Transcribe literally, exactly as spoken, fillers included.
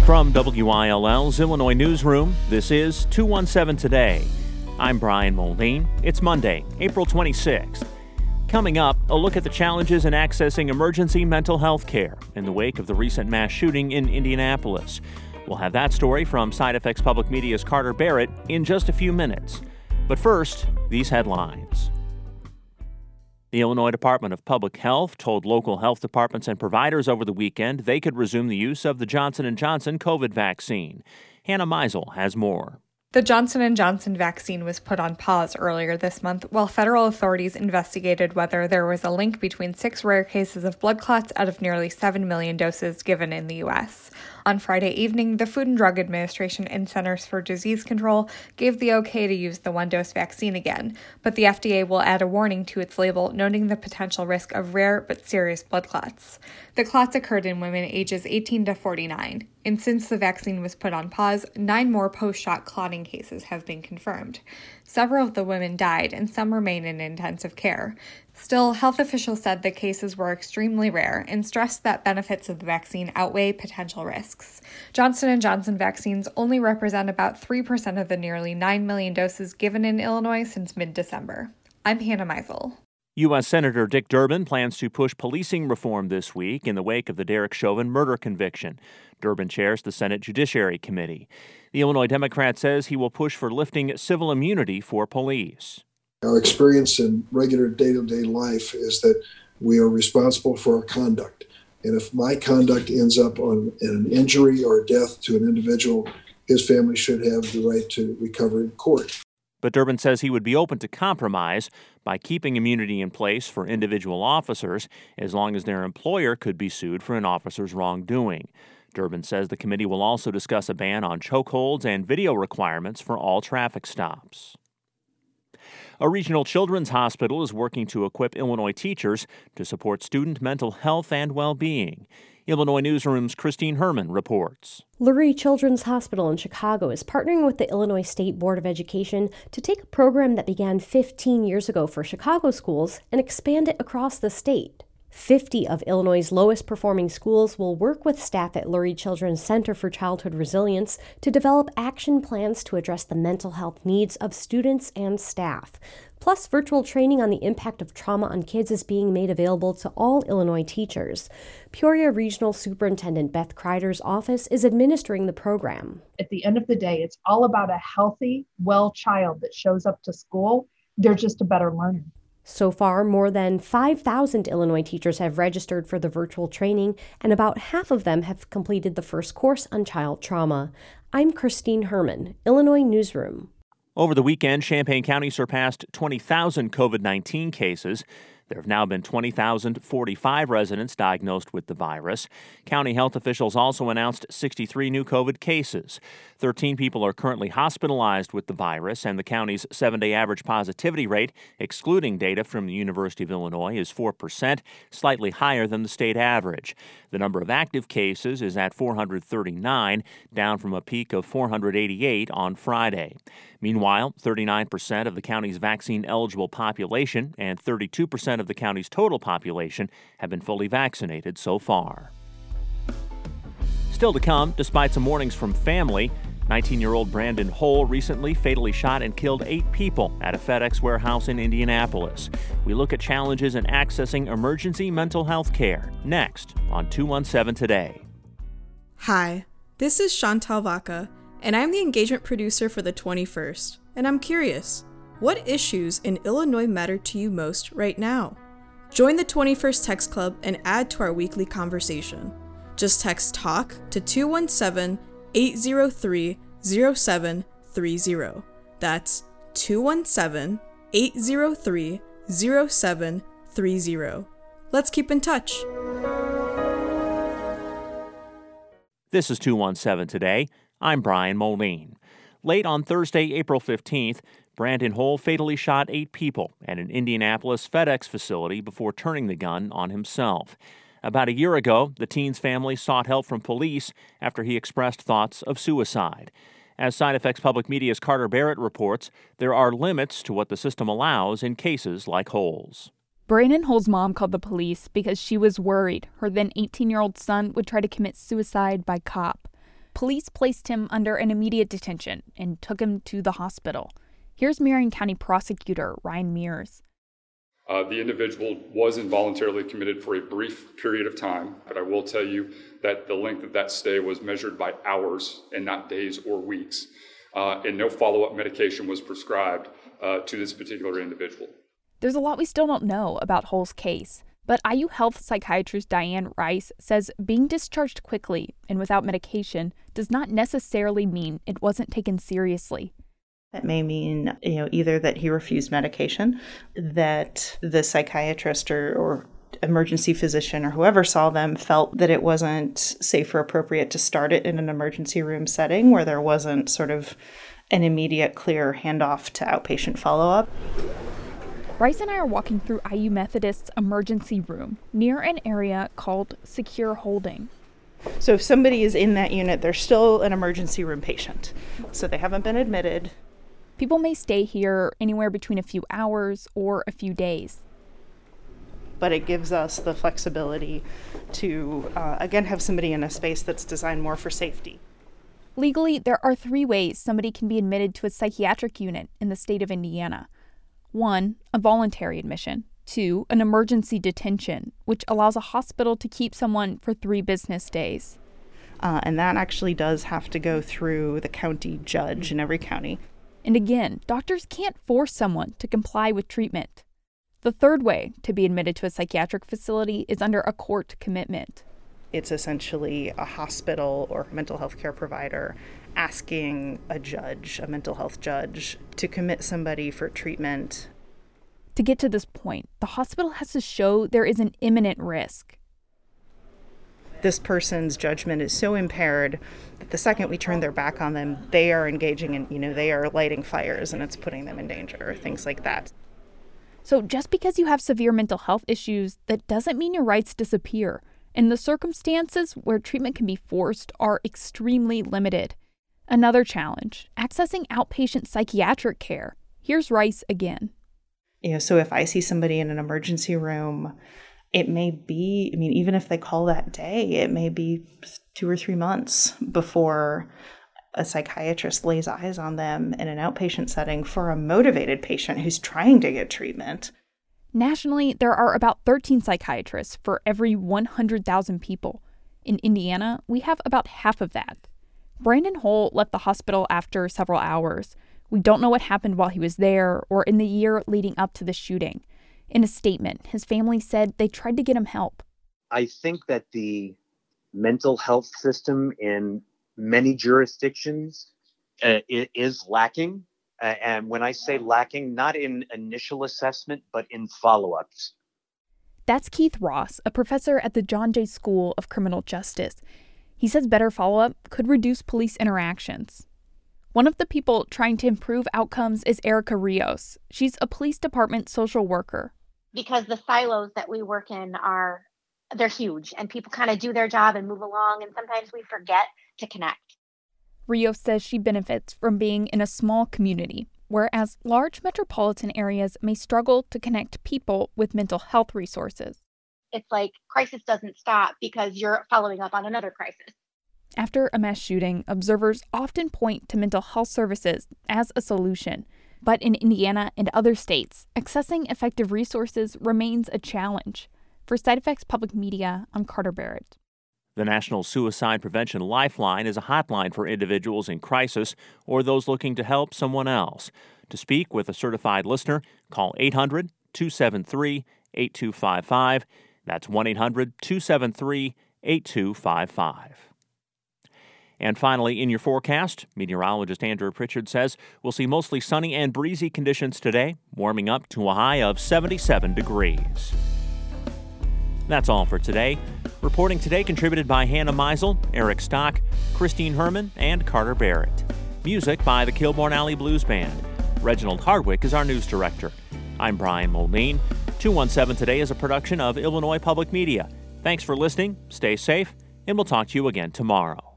From W I L L's Illinois Newsroom, this is two one seven Today. I'm Brian Moldine. It's Monday, April twenty-sixth. Coming up, a look at the challenges in accessing emergency mental health care in the wake of the recent mass shooting in Indianapolis. We'll have that story from Side Effects Public Media's Carter Barrett in just a few minutes. But first, these headlines. The Illinois Department of Public Health told local health departments and providers over the weekend they could resume the use of the Johnson and Johnson COVID vaccine. Hannah Meisel has more. The Johnson and Johnson vaccine was put on pause earlier this month while federal authorities investigated whether there was a link between six rare cases of blood clots out of nearly seven million doses given in the U S. On Friday evening, the Food and Drug Administration and Centers for Disease Control gave the okay to use the one-dose vaccine again, but the F D A will add a warning to its label noting the potential risk of rare but serious blood clots. The clots occurred in women ages eighteen to forty-nine, and since the vaccine was put on pause, nine more post-shot clotting cases have been confirmed. Several of the women died, and some remain in intensive care. Still, health officials said the cases were extremely rare and stressed that benefits of the vaccine outweigh potential risks. Johnson and Johnson vaccines only represent about three percent of the nearly nine million doses given in Illinois since mid-December. I'm Hannah Meisel. U S. Senator Dick Durbin plans to push policing reform this week in the wake of the Derek Chauvin murder conviction. Durbin chairs the Senate Judiciary Committee. The Illinois Democrat says he will push for lifting civil immunity for police. Our experience in regular day-to-day life is that we are responsible for our conduct. And if my conduct ends up on an injury or death to an individual, his family should have the right to recover in court. But Durbin says he would be open to compromise by keeping immunity in place for individual officers as long as their employer could be sued for an officer's wrongdoing. Durbin says the committee will also discuss a ban on chokeholds and video requirements for all traffic stops. A regional children's hospital is working to equip Illinois teachers to support student mental health and well-being. Illinois Newsroom's Christine Herman reports. Lurie Children's Hospital in Chicago is partnering with the Illinois State Board of Education to take a program that began fifteen years ago for Chicago schools and expand it across the state. fifty of Illinois' lowest performing schools will work with staff at Lurie Children's Center for Childhood Resilience to develop action plans to address the mental health needs of students and staff. Plus, virtual training on the impact of trauma on kids is being made available to all Illinois teachers. Peoria Regional Superintendent Beth Kreider's office is administering the program. At the end of the day, it's all about a healthy, well child that shows up to school. They're just a better learner. So far, more than five thousand Illinois teachers have registered for the virtual training, and about half of them have completed the first course on child trauma. I'm Christine Herman, Illinois Newsroom. Over the weekend, Champaign County surpassed twenty thousand COVID nineteen cases. There have now been twenty thousand forty-five residents diagnosed with the virus. County health officials also announced sixty-three new COVID cases. thirteen people are currently hospitalized with the virus, and the county's seven-day average positivity rate, excluding data from the University of Illinois, is four percent, slightly higher than the state average. The number of active cases is at four hundred thirty-nine, down from a peak of four hundred eighty-eight on Friday. Meanwhile, thirty-nine percent of the county's vaccine-eligible population and thirty-two percent of the county's total population have been fully vaccinated so far. Still to come, despite some warnings from family, nineteen-year-old Brandon Hull recently fatally shot and killed eight people at a FedEx warehouse in Indianapolis. We look at challenges in accessing emergency mental health care next on two one seven Today. Hi, this is Chantal Vaca, and I'm the engagement producer for the twenty-first. And I'm curious, what issues in Illinois matter to you most right now? Join the twenty-first Text Club and add to our weekly conversation. Just text TALK to two one seven, eight zero three, zero seven three zero. That's two one seven, eight zero three, zero seven three zero. Let's keep in touch. This is two one seven Today. I'm Brian Moline. Late on Thursday, April fifteenth, Brandon Hull fatally shot eight people at an Indianapolis FedEx facility before turning the gun on himself. About a year ago, the teen's family sought help from police after he expressed thoughts of suicide. As Side Effects Public Media's Carter Barrett reports, there are limits to what the system allows in cases like Hull's. Brandon Hull's mom called the police because she was worried her then eighteen-year-old son would try to commit suicide by cop. Police placed him under an immediate detention and took him to the hospital. Here's Marion County Prosecutor Ryan Mears. Uh, the individual was involuntarily committed for a brief period of time, but I will tell you that the length of that stay was measured by hours and not days or weeks, uh, and no follow-up medication was prescribed uh, to this particular individual. There's a lot we still don't know about Hull's case, but I U Health psychiatrist Diane Rice says being discharged quickly and without medication does not necessarily mean it wasn't taken seriously. That may mean, you know, either that he refused medication, that the psychiatrist or, or emergency physician or whoever saw them felt that it wasn't safe or appropriate to start it in an emergency room setting where there wasn't sort of an immediate, clear handoff to outpatient follow-up. Rice and I are walking through I U Methodist's emergency room near an area called Secure Holding. So if somebody is in that unit, they're still an emergency room patient. So they haven't been admitted. People may stay here anywhere between a few hours or a few days. But it gives us the flexibility to, uh, again, have somebody in a space that's designed more for safety. Legally, there are three ways somebody can be admitted to a psychiatric unit in the state of Indiana. One, a voluntary admission. Two, an emergency detention, which allows a hospital to keep someone for three business days. Uh, and that actually does have to go through the county judge in every county. And again, doctors can't force someone to comply with treatment. The third way to be admitted to a psychiatric facility is under a court commitment. It's essentially a hospital or mental health care provider asking a judge, a mental health judge, to commit somebody for treatment. To get to this point, the hospital has to show there is an imminent risk. This person's judgment is so impaired that the second we turn their back on them, they are engaging in, you know, they are lighting fires and it's putting them in danger, things like that. So just because you have severe mental health issues, that doesn't mean your rights disappear. And the circumstances where treatment can be forced are extremely limited. Another challenge, accessing outpatient psychiatric care. Here's Rice again. You know, so if I see somebody in an emergency room, it may be, I mean, even if they call that day, it may be two or three months before a psychiatrist lays eyes on them in an outpatient setting for a motivated patient who's trying to get treatment. Nationally, there are about thirteen psychiatrists for every one hundred thousand people. In Indiana, we have about half of that. Brandon Hull left the hospital after several hours. We don't know what happened while he was there or in the year leading up to the shooting. In a statement, his family said they tried to get him help. I think that the mental health system in many jurisdictions uh, is lacking. Uh, and when I say lacking, not in initial assessment, but in follow-ups. That's Keith Ross, a professor at the John Jay School of Criminal Justice. He says better follow-up could reduce police interactions. One of the people trying to improve outcomes is Erica Rios. She's a police department social worker. Because the silos that we work in are, they're huge, and people kind of do their job and move along, and sometimes we forget to connect. Rios says she benefits from being in a small community, whereas large metropolitan areas may struggle to connect people with mental health resources. It's like crisis doesn't stop because you're following up on another crisis. After a mass shooting, observers often point to mental health services as a solution. But in Indiana and other states, accessing effective resources remains a challenge. For Side Effects Public Media, I'm Carter Barrett. The National Suicide Prevention Lifeline is a hotline for individuals in crisis or those looking to help someone else. To speak with a certified listener, call eight hundred, two seven three, eight two five five. That's one eight hundred, two seven three, eight two five five. And finally, in your forecast, meteorologist Andrew Pritchard says we'll see mostly sunny and breezy conditions today, warming up to a high of seventy-seven degrees. That's all for today. Reporting today contributed by Hannah Meisel, Eric Stock, Christine Herman, and Carter Barrett. Music by the Kilbourne Alley Blues Band. Reginald Hardwick is our news director. I'm Brian Moline. two one seven Today is a production of Illinois Public Media. Thanks for listening, stay safe, and we'll talk to you again tomorrow.